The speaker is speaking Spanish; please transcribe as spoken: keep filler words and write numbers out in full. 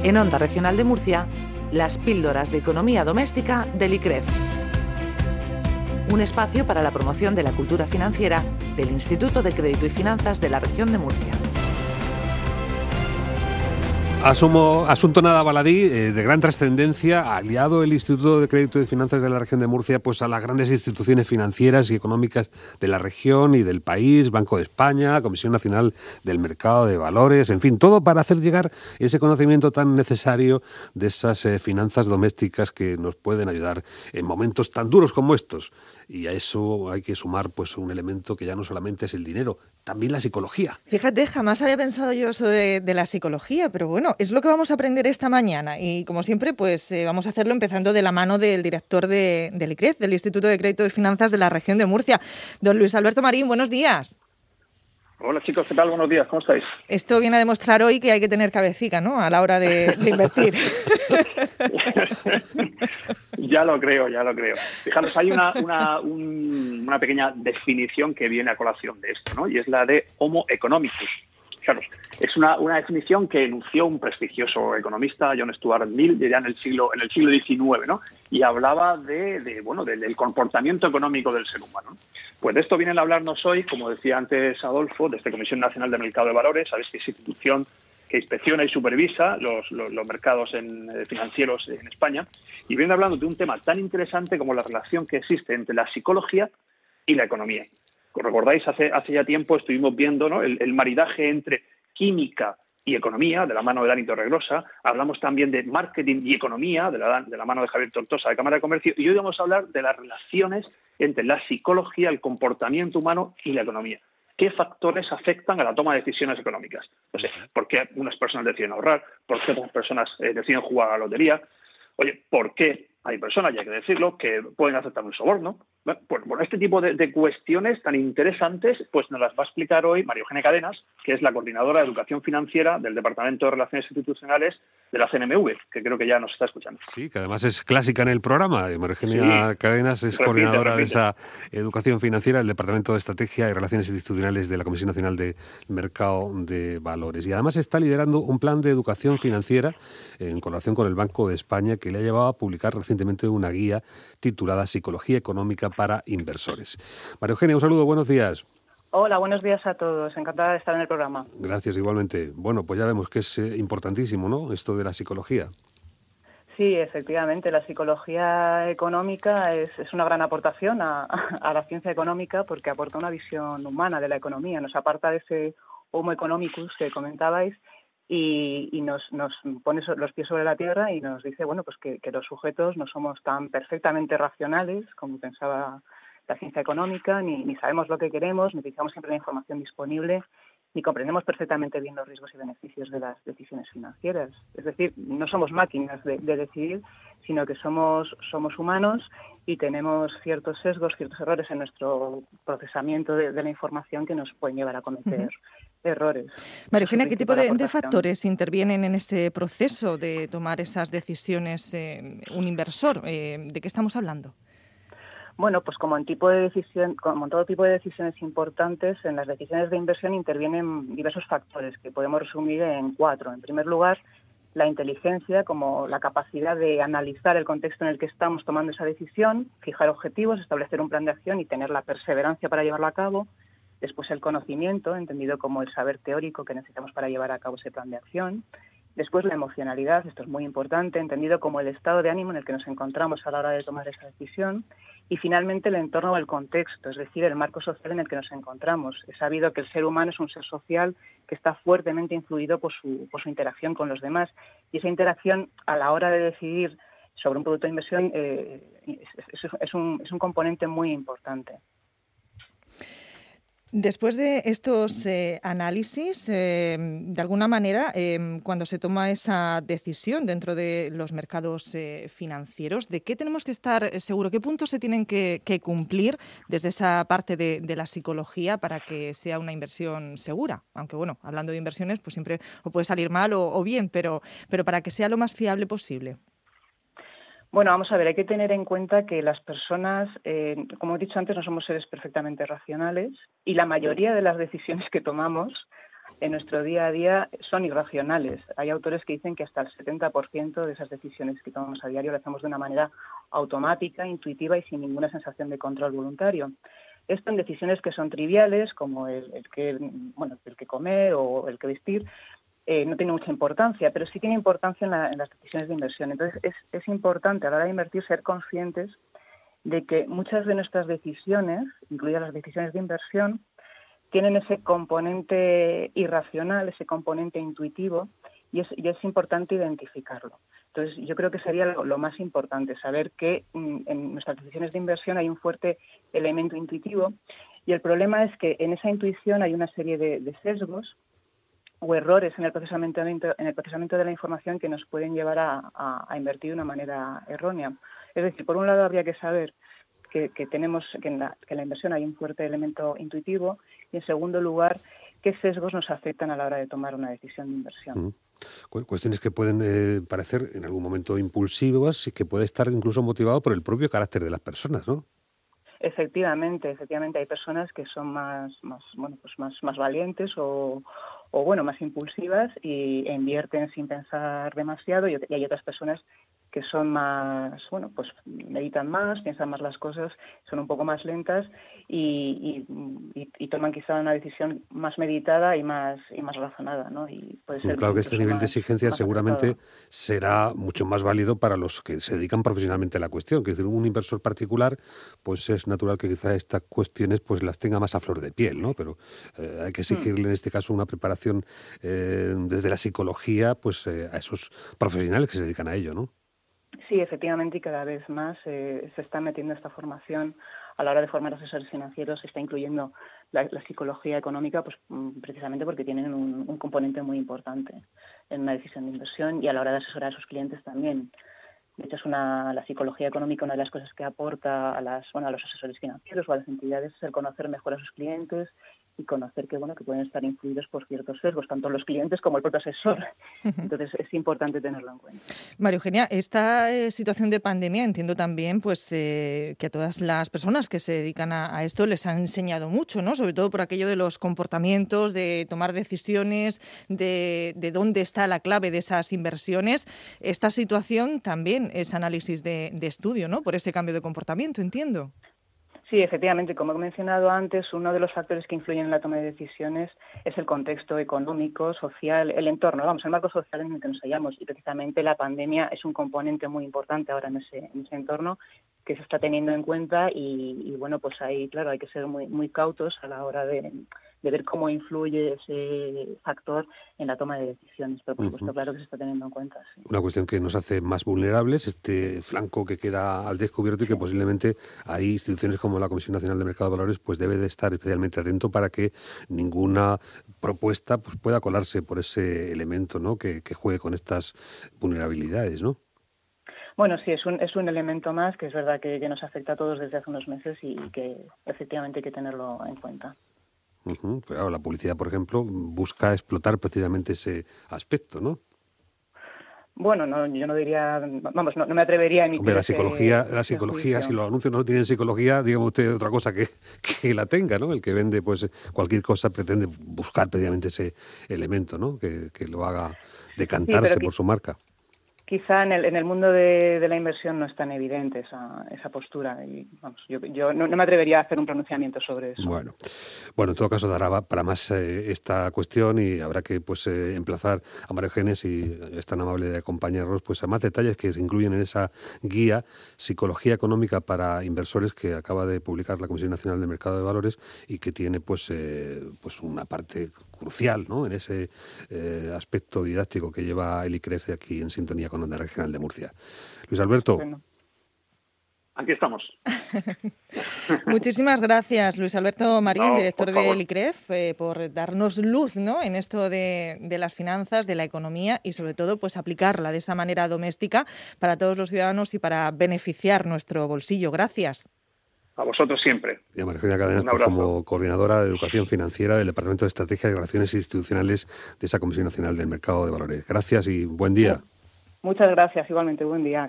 En Onda Regional de Murcia, las píldoras de economía doméstica del I C R E F. Un espacio para la promoción de la cultura financiera del Instituto de Crédito y Finanzas de la región de Murcia. Asumo, asunto nada baladí, eh, de gran trascendencia, aliado el Instituto de Crédito y Finanzas de la región de Murcia pues a las grandes instituciones financieras y económicas de la región y del país, Banco de España, Comisión Nacional del Mercado de Valores, en fin, todo para hacer llegar ese conocimiento tan necesario de esas eh, finanzas domésticas que nos pueden ayudar en momentos tan duros como estos. Y a eso hay que sumar pues un elemento que ya no solamente es el dinero, también la psicología. Fíjate, jamás había pensado yo eso de, de la psicología, pero bueno, es lo que vamos a aprender esta mañana y como siempre pues eh, vamos a hacerlo empezando de la mano del director de, del I C R E F, del Instituto de Crédito y Finanzas de la región de Murcia, don Luis Alberto Marín. Buenos días. Hola chicos, ¿qué tal? Buenos días, ¿cómo estáis? Esto viene a demostrar hoy que hay que tener cabecita, ¿no?, a la hora de, de invertir. Ya lo creo, ya lo creo. Fijaros, hay una, una, un, una pequeña definición que viene a colación de esto, ¿no? Y es la de Homo economicus. Fijaros, es una, una definición que enunció un prestigioso economista, John Stuart Mill, ya en el siglo en el siglo diecinueve, ¿no? Y hablaba de, de bueno de, del comportamiento económico del ser humano. Pues de esto vienen a hablarnos hoy, como decía antes Adolfo, de esta Comisión Nacional del Mercado de Valores. Sabéis que es institución que inspecciona y supervisa los, los, los mercados en, eh, financieros en España, y viene hablando de un tema tan interesante como la relación que existe entre la psicología y la economía. Como recordáis, hace, hace ya tiempo estuvimos viendo, ¿no?, el, el maridaje entre química y economía, de la mano de Dani Torregrosa. Hablamos también de marketing y economía, de la, de la mano de Javier Tortosa, de Cámara de Comercio, y hoy vamos a hablar de las relaciones entre la psicología, el comportamiento humano y la economía. ¿Qué factores afectan a la toma de decisiones económicas? No sé, ¿por qué unas personas deciden ahorrar? ¿Por qué otras personas eh, deciden jugar a la lotería? Oye, ¿por qué hay personas, ya hay que decirlo, que pueden aceptar un soborno? Bueno, pues bueno, este tipo de, de cuestiones tan interesantes pues nos las va a explicar hoy María Eugenia Cadenas, que es la coordinadora de Educación Financiera del Departamento de Relaciones Institucionales de la C N M V, que creo que ya nos está escuchando. Sí, que además es clásica en el programa. María Eugenia sí. Cadenas es repite, coordinadora repite. de esa Educación Financiera del Departamento de Estrategia y Relaciones Institucionales de la Comisión Nacional de Mercado de Valores. Y además está liderando un plan de educación financiera en colaboración con el Banco de España, que le ha llevado a publicar recientemente una guía titulada Psicología Económica para Inversores. María Eugenia, un saludo, buenos días. Hola, buenos días a todos. Encantada de estar en el programa. Gracias, igualmente. Bueno, pues ya vemos que es eh, importantísimo, ¿no?, esto de la psicología. Sí, efectivamente. La psicología económica es, es una gran aportación a, a la ciencia económica porque aporta una visión humana de la economía. Nos aparta de ese homo economicus que comentabais y, y nos, nos pone los pies sobre la tierra y nos dice, bueno, pues que, que los sujetos no somos tan perfectamente racionales como pensaba la ciencia económica, ni, ni sabemos lo que queremos, ni utilizamos siempre la información disponible, ni comprendemos perfectamente bien los riesgos y beneficios de las decisiones financieras. Es decir, no somos máquinas de, de decidir, sino que somos, somos humanos y tenemos ciertos sesgos, ciertos errores en nuestro procesamiento de, de la información que nos pueden llevar a cometer uh-huh. errores. María Eugenia, ¿qué tipo de, de factores intervienen en este proceso de tomar esas decisiones eh, un inversor? Eh, ¿De qué estamos hablando? Bueno, pues como en tipo de decisión, como en todo tipo de decisiones importantes, en las decisiones de inversión intervienen diversos factores que podemos resumir en cuatro. En primer lugar, la inteligencia, como la capacidad de analizar el contexto en el que estamos tomando esa decisión, fijar objetivos, establecer un plan de acción y tener la perseverancia para llevarlo a cabo. Después el conocimiento, entendido como el saber teórico que necesitamos para llevar a cabo ese plan de acción. Después la emocionalidad, esto es muy importante, entendido como el estado de ánimo en el que nos encontramos a la hora de tomar esa decisión. Y finalmente el entorno o el contexto, es decir, el marco social en el que nos encontramos. Es sabido que el ser humano es un ser social que está fuertemente influido por su, por su interacción con los demás. Y esa interacción a la hora de decidir sobre un producto de inversión eh, es, es, es, un, es un componente muy importante. Después de estos eh, análisis, eh, de alguna manera, eh, cuando se toma esa decisión dentro de los mercados eh, financieros, ¿de qué tenemos que estar seguros? ¿Qué puntos se tienen que, que cumplir desde esa parte de, de la psicología para que sea una inversión segura? Aunque, bueno, hablando de inversiones, pues siempre o puede salir mal o, o bien, pero, pero para que sea lo más fiable posible. Bueno, vamos a ver, hay que tener en cuenta que las personas, eh, como he dicho antes, no somos seres perfectamente racionales y la mayoría de las decisiones que tomamos en nuestro día a día son irracionales. Hay autores que dicen que hasta el setenta por ciento de esas decisiones que tomamos a diario las hacemos de una manera automática, intuitiva y sin ninguna sensación de control voluntario. Esto en decisiones que son triviales, como el, el que bueno, el que comer o el que vestir, eh, no tiene mucha importancia, pero sí tiene importancia en, la, en las decisiones de inversión. Entonces, es, es importante a la hora de invertir ser conscientes de que muchas de nuestras decisiones, incluidas las decisiones de inversión, tienen ese componente irracional, ese componente intuitivo, y es, y es importante identificarlo. Entonces, yo creo que sería lo, lo más importante, saber que mm, en nuestras decisiones de inversión hay un fuerte elemento intuitivo, y el problema es que en esa intuición hay una serie de, de sesgos o errores en el procesamiento, en el procesamiento de la información que nos pueden llevar a, a, a invertir de una manera errónea. Es decir, por un lado habría que saber que, que tenemos que en, la, que en la inversión hay un fuerte elemento intuitivo, y en segundo lugar, qué sesgos nos afectan a la hora de tomar una decisión de inversión. Uh-huh. Cuestiones que pueden eh, parecer en algún momento impulsivas y que puede estar incluso motivado por el propio carácter de las personas, ¿no? Efectivamente, efectivamente hay personas que son más, más, bueno, pues más, más valientes o, o bueno, más impulsivas y invierten sin pensar demasiado, y hay otras personas que son más, bueno, pues meditan más, piensan más las cosas, son un poco más lentas y, y, y, y toman quizá una decisión más meditada y más y más razonada, ¿no? Y puede ser claro que este nivel más, de exigencia seguramente acertado. Será mucho más válido para los que se dedican profesionalmente a la cuestión, que es decir, un inversor particular, pues es natural que quizá estas cuestiones pues las tenga más a flor de piel, ¿no? Pero eh, hay que exigirle mm. en este caso una preparación eh, desde la psicología, pues eh, a esos profesionales que se dedican a ello, ¿no? Sí, efectivamente, y cada vez más eh, se está metiendo esta formación a la hora de formar asesores financieros, se está incluyendo la, la psicología económica, pues precisamente porque tienen un, un componente muy importante en una decisión de inversión y a la hora de asesorar a sus clientes también. De hecho, es una, la psicología económica, una de las cosas que aporta a, las, bueno, a los asesores financieros o a las entidades es el conocer mejor a sus clientes y conocer que bueno que pueden estar influidos por ciertos sesgos, tanto los clientes como el propio asesor. Entonces es importante tenerlo en cuenta. María Eugenia, esta eh, situación de pandemia entiendo también pues eh, que a todas las personas que se dedican a, a esto les han enseñado mucho, ¿no? Sobre todo por aquello de los comportamientos, de tomar decisiones, de, de dónde está la clave de esas inversiones. Esta situación también es análisis de, de estudio, ¿no? Por ese cambio de comportamiento, entiendo. Sí, efectivamente, como he mencionado antes, uno de los factores que influyen en la toma de decisiones es el contexto económico, social, el entorno, vamos, el marco social en el que nos hallamos, y precisamente la pandemia es un componente muy importante ahora en ese, en ese entorno que se está teniendo en cuenta y, y bueno, pues ahí, claro, hay que ser muy, muy cautos a la hora de, de ver cómo influye ese factor en la toma de decisiones, pero por supuesto, uh-huh. claro que se está teniendo en cuenta. Sí. Una cuestión que nos hace más vulnerables, este flanco que queda al descubierto y que sí. posiblemente hay instituciones como la Comisión Nacional de Mercado de Valores pues debe de estar especialmente atento para que ninguna propuesta pues pueda colarse por ese elemento, ¿no? que, que juegue con estas vulnerabilidades, ¿no? Bueno, sí, es un, es un elemento más que es verdad que, que nos afecta a todos desde hace unos meses y que efectivamente hay que tenerlo en cuenta. Uh-huh. Claro, la publicidad, por ejemplo, busca explotar precisamente ese aspecto, ¿no? Bueno, no, yo no diría, vamos, no, no me atrevería a emitir. Hombre, la psicología, la psicología, si los anuncios no tienen psicología, digamos usted otra cosa que, que la tenga, ¿no? El que vende pues cualquier cosa pretende buscar precisamente ese elemento, ¿no? Que, que lo haga decantarse sí, por su marca. Quizá en el, en el mundo de, de la inversión no es tan evidente esa, esa postura y vamos, yo, yo no, no me atrevería a hacer un pronunciamiento sobre eso. Bueno, bueno en todo caso dará para más eh, esta cuestión y habrá que pues eh, emplazar a María Eugenia, si es tan amable de acompañarnos, pues a más detalles que se incluyen en esa guía Psicología Económica para Inversores que acaba de publicar la Comisión Nacional de Mercado de Valores y que tiene pues, eh, pues una parte crucial, ¿no? En ese eh, aspecto didáctico que lleva el I C R E F aquí en sintonía con Onda Regional de Murcia. Luis Alberto. Bueno. Aquí estamos. Muchísimas gracias, Luis Alberto Marín, no, director del I C R E F, eh, por darnos luz, ¿no? en esto de, de las finanzas, de la economía y sobre todo pues aplicarla de esa manera doméstica para todos los ciudadanos y para beneficiar nuestro bolsillo. Gracias. A vosotros siempre. Y a María Eugenia Cadenas, pues, como coordinadora de Educación Financiera del Departamento de Estrategia y Relaciones Institucionales de esa Comisión Nacional del Mercado de Valores. Gracias y buen día. Muchas gracias, igualmente, buen día.